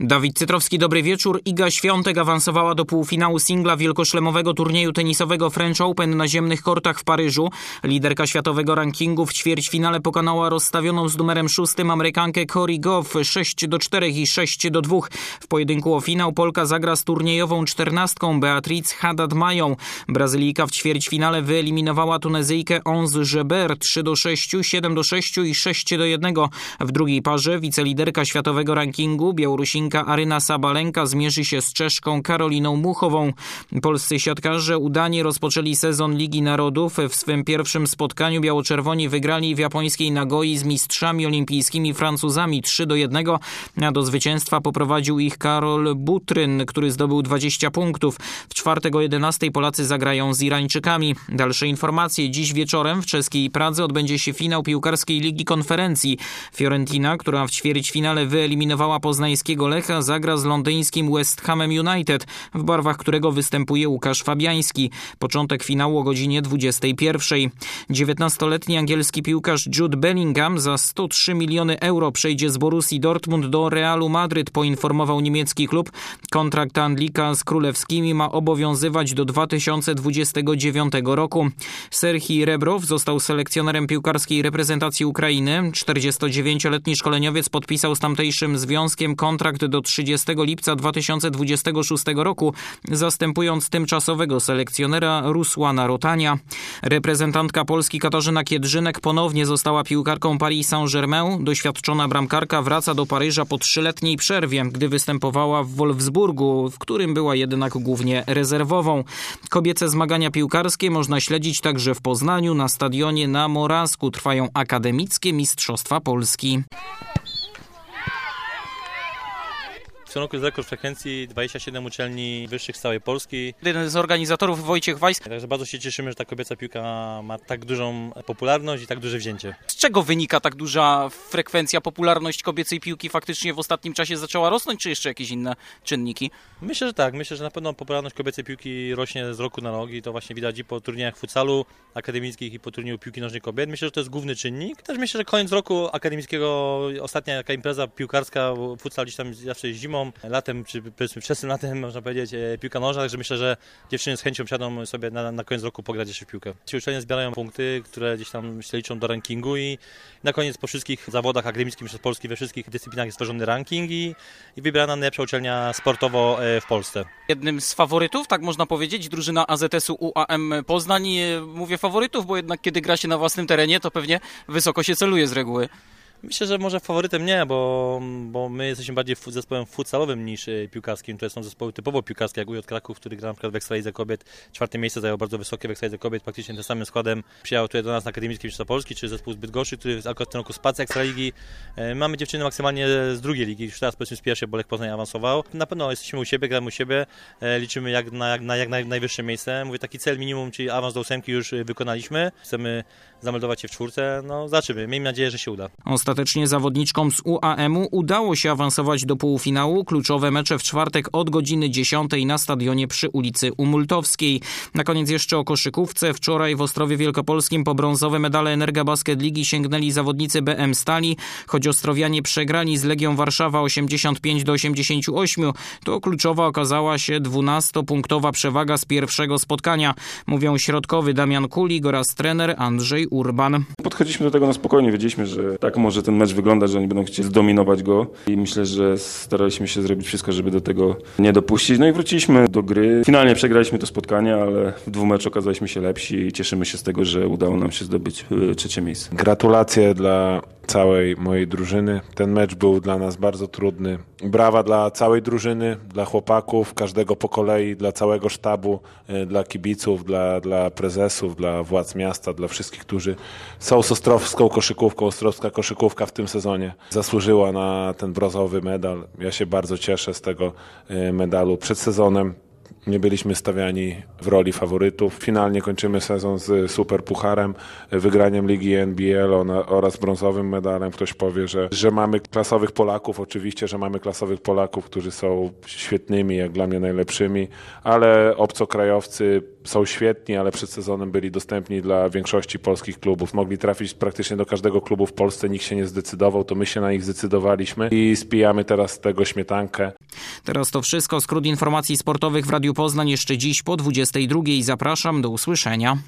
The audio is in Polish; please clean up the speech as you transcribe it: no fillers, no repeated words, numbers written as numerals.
Dawid Cytrowski, dobry wieczór. Iga Świątek awansowała do półfinału singla wielkoszlemowego turnieju tenisowego French Open na ziemnych kortach w Paryżu. Liderka światowego rankingu w ćwierćfinale pokonała rozstawioną z numerem 6 Amerykankę Cory Gauff 6-4 i 6-2. W pojedynku o finał Polka zagra z turniejową 14 Beatriz Haddad-Mają. Brazylijka w ćwierćfinale wyeliminowała Tunezyjkę Onze Jabeur 3-6, 7-6 i 6-1. W drugiej parze wiceliderka światowego rankingu Białorusinka Aryna Sabalenka zmierzy się z Czeszką Karoliną Muchową. Polscy siatkarze udanie rozpoczęli sezon Ligi Narodów. W swym pierwszym spotkaniu biało-czerwoni wygrali w japońskiej Nagoi z mistrzami olimpijskimi Francuzami 3-1, a do zwycięstwa poprowadził ich Karol Butryn, który zdobył 20 punktów. W czwartek o 11 Polacy zagrają z Irańczykami. Dalsze informacje. Dziś wieczorem w czeskiej Pradze odbędzie się finał piłkarskiej Ligi Konferencji. Fiorentina, która w ćwierćfinale wyeliminowała poznańskiego Lecha, zagra z londyńskim West Hamem United, w barwach którego występuje Łukasz Fabiański. Początek finału o godzinie 21. 19-letni angielski piłkarz Jude Bellingham za 103 miliony euro przejdzie z Borussii Dortmund do Realu Madryt, poinformował niemiecki klub. Kontrakt Andlika z królewskimi ma obowiązywać do 2029 roku. Serhii Rebrow został selekcjonerem piłkarskiej reprezentacji Ukrainy. 49-letni szkoleniowiec podpisał z tamtejszym związkiem kontrakt do 30 lipca 2026 roku, zastępując tymczasowego selekcjonera Rusłana Rotania. Reprezentantka Polski Katarzyna Kiedrzynek ponownie została piłkarką Paris Saint-Germain. Doświadczona bramkarka wraca do Paryża po 3-letniej przerwie, gdy występowała w Wolfsburgu, w którym była jednak głównie rezerwową. Kobiece zmagania piłkarskie można śledzić także w Poznaniu. Na stadionie na Morawsku trwają akademickie Mistrzostwa Polski. W tym roku jest rekord frekwencji 27 uczelni wyższych z całej Polski. Jeden z organizatorów, Wojciech Wajs. Także bardzo się cieszymy, że ta kobieca piłka ma tak dużą popularność i tak duże wzięcie. Z czego wynika tak duża frekwencja, popularność kobiecej piłki faktycznie w ostatnim czasie zaczęła rosnąć, czy jeszcze jakieś inne czynniki? Myślę, że tak. Myślę, że na pewno popularność kobiecej piłki rośnie z roku na rok i to właśnie widać i po turniejach futsalu akademickich i po turnieju piłki nożnej kobiet. Myślę, że to jest główny czynnik. Też myślę, że koniec roku akademickiego, ostatnia taka impreza piłkarska, futsal gdzieś tam zawsze jest zimą, latem, czy powiedzmy wczesnym latem, można powiedzieć, piłka nożna, także myślę, że dziewczyny z chęcią siadą sobie na koniec roku pograć jeszcze w piłkę. Ci uczelnie zbierają punkty, które gdzieś tam się liczą do rankingu i na koniec po wszystkich zawodach akademickich przez Polski we wszystkich dyscyplinach jest tworzony ranking i wybrana najlepsza uczelnia sportowo w Polsce. Jednym z faworytów, tak można powiedzieć, drużyna AZS-u UAM Poznań. Mówię faworytów, bo jednak kiedy gra się na własnym terenie, to pewnie wysoko się celuje z reguły. Myślę, że może faworytem nie, bo my jesteśmy bardziej zespołem futsalowym niż piłkarskim. To są zespoły typowo piłkarskie, jak UJ Kraków, który gra na przykład w Ekstralidze Kobiet. 4. miejsce zajął bardzo wysokie w Ekstralidze Kobiet, praktycznie tym samym składem przyjechał tutaj do nas na Akademickie Mistrzostwa Polski, czy zespół z Bydgoszczy, który akurat w tym roku spadł z Ekstraligi. Mamy dziewczyny maksymalnie z drugiej ligi, już teraz powiedzmy z pierwszej, bo Lech Poznań awansował. Na pewno jesteśmy u siebie, gramy u siebie, liczymy jak na najwyższe miejsce. Mówię, taki cel minimum, czyli awans do 8 już wykonaliśmy. Chcemy zameldować się w 4. No zobaczymy, miejmy nadzieję, że się uda. Ostatecznie zawodniczkom z UAM-u udało się awansować do półfinału. Kluczowe mecze w czwartek od godziny 10 na stadionie przy ulicy Umultowskiej. Na koniec jeszcze o koszykówce. Wczoraj w Ostrowie Wielkopolskim po brązowe medale Energa Basket Ligi sięgnęli zawodnicy BM Stali. Choć ostrowianie przegrali z Legią Warszawa 85-88, to kluczowa okazała się 12-punktowa przewaga z pierwszego spotkania. Mówią środkowy Damian Kulik oraz trener Andrzej Urban. Podchodziliśmy do tego na spokojnie. Wiedzieliśmy, że tak może ten mecz wygląda, że oni będą chcieli zdominować go i myślę, że staraliśmy się zrobić wszystko, żeby do tego nie dopuścić. No i wróciliśmy do gry. Finalnie przegraliśmy to spotkanie, ale w 2 meczach okazaliśmy się lepsi i cieszymy się z tego, że udało nam się zdobyć 3. miejsce. Gratulacje dla całej mojej drużyny. Ten mecz był dla nas bardzo trudny. Brawa dla całej drużyny, dla chłopaków, każdego po kolei, dla całego sztabu, dla kibiców, dla prezesów, dla władz miasta, dla wszystkich, którzy są z ostrowską koszykówką. Ostrowska koszykówka w tym sezonie zasłużyła na ten brązowy medal. Ja się bardzo cieszę z tego medalu. Przed sezonem nie byliśmy stawiani w roli faworytów. Finalnie kończymy sezon z super pucharem, wygraniem ligi NBL oraz brązowym medalem. Ktoś powie, że mamy klasowych Polaków. Oczywiście, że mamy klasowych Polaków, którzy są świetnymi, jak dla mnie najlepszymi, ale obcokrajowcy są świetni, ale przed sezonem byli dostępni dla większości polskich klubów. Mogli trafić praktycznie do każdego klubu w Polsce, nikt się nie zdecydował, to my się na nich zdecydowaliśmy i spijamy teraz z tego śmietankę. Teraz to wszystko. Skrót informacji sportowych w Radiu Poznań jeszcze dziś po 22:00. Zapraszam, do usłyszenia.